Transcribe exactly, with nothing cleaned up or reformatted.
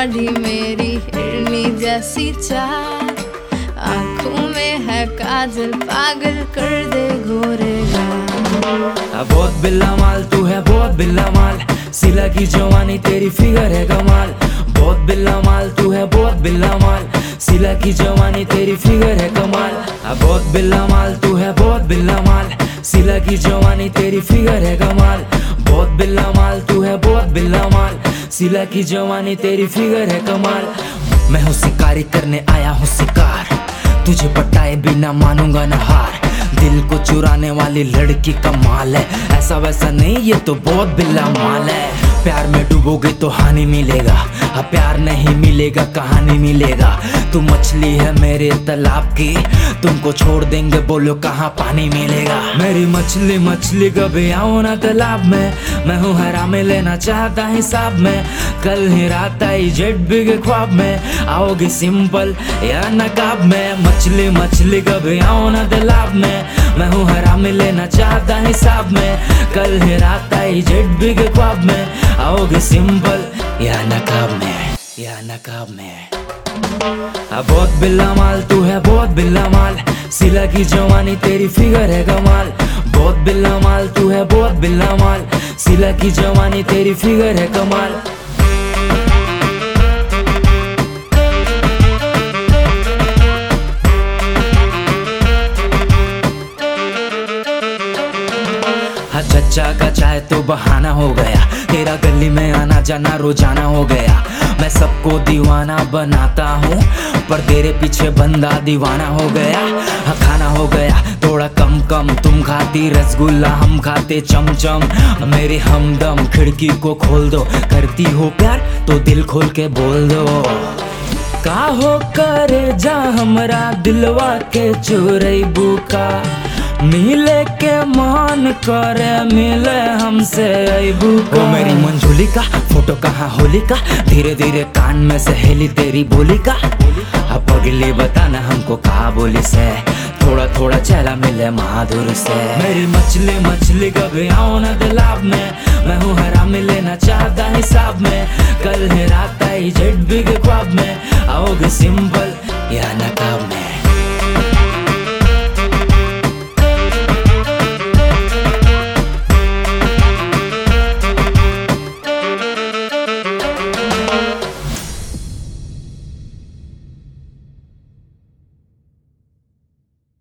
दाढ़ी मेरी हिरनी जैसी चाल, आंखों में है काजल पागल कर दे घोरेगा। बहुत बिल्ला माल तू है बहुत बिल्ला माल, सिला की जवानी तेरी फिगर है कमाल। बहुत बिल्ला माल तू है बहुत बिल्ला माल, सिला की जवानी तेरी फिगर है कमाल। बहुत बिल्ला माल तू है बहुत बिल्ला माल, सिला की जवानी तेरी फिगर है कमाल। बहुत बिल्ला माल तू है बहुत बिल्ला माल, सिला की जवानी तेरी फिगर है कमाल। मैं हूँ शिकारी करने आया हूँ शिकार, तुझे पटाए बिना मानूंगा न हार। दिल को चुराने वाली लड़की कमाल है, ऐसा वैसा नहीं ये तो बहुत बिल्ला माल है। प्यार में डूबोगे तो हानि मिलेगा, हाँ प्यार नहीं मिलेगा कहानी मिलेगा। तू मछली है मेरे तालाब की, तुमको छोड़ देंगे बोलो कहाँ पानी मिलेगा। मेरी मछली मछली कभी आओ ना तालाब में, मैं हूँ हरा में लेना चाहता हिसाब में। कल ही रात आई जेट भी के ख्वाब में, आओगी सिंपल या नकाब में। मछली मछली कभी आओ ना तालाब में, मैं हूँ हरा में लेना चाहता हिसाब में। कल ही रात आई जेट भी के ख्वाब में, आओगे सिंपल या नकाब में या नकाब में। बहुत बिल्ला माल तू है बहुत बिल्ला माल, सिला की जवानी तेरी फिगर है कमाल। बहुत बिल्ला माल तू है बहुत बिल्ला माल, सिला की जवानी तेरी फिगर है कमाल। चच्चा का चाय तो बहाना हो गया, तेरा गली में आना जाना रोजाना हो गया। मैं सबको दीवाना बनाता हूँ, पर तेरे पीछे बंदा दीवाना हो गया। हाँ खाना हो गया थोड़ा कम कम, तुम खाती रसगुल्ला हम खाते चमचम। मेरे हमदम खिड़की को खोल दो, करती हो प्यार तो दिल खोल के बोल दो। का हो करे जा हमरा दिलवा के चोरई बुका, मिले के मान करे मिले हमसे अबू को। मेरी मंजूली का फोटो कहाँ होली का, धीरे धीरे कान में सहेली तेरी बोली का। अब अगली बताना हमको कहा बोली से, थोड़ा थोड़ा चला मिले महादुर से। मेरी मछली मछली कभी आओ ना तालाब में, मैं हूँ हरा में लेना चाहता हिसाब में। कल है रात आई जेट भी के ख्वाब में, आओगे सिंपल या नकाब में।